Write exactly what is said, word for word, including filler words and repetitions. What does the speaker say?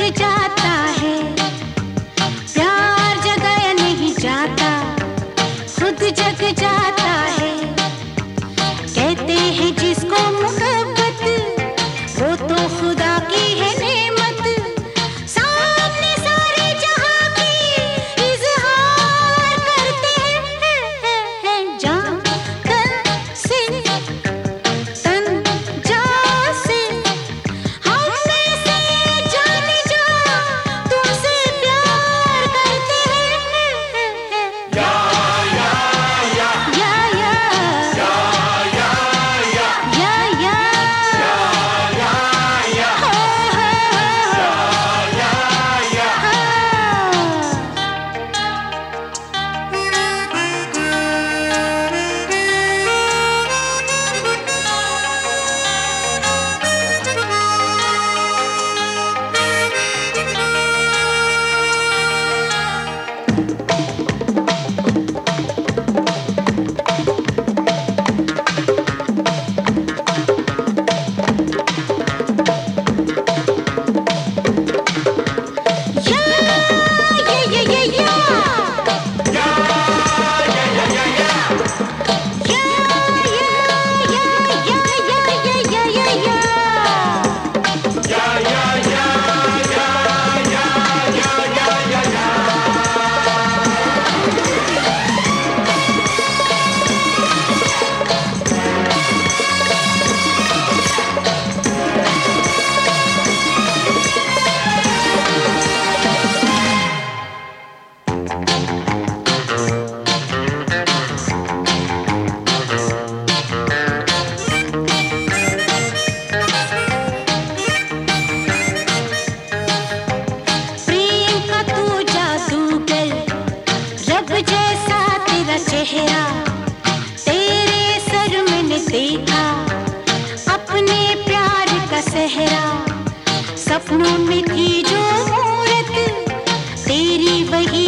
जाता है, प्यार जगाया नहीं जाता, खुद जग जाता है। कहते हैं जिसको मोहब्बत, वो तो खुदा की है नेमत। सामने सारे जहां की इजहार करते हैं, जान तन से तन जा से हम में से जान जा तुमसे प्यार करते हैं। या या या या या या या या या या या या हो हो या या जैसा तेरा चेहरा, तेरे सर मैंने देखा अपने प्यार का सेहरा। सपनों में थी जो मूरत तेरी, वही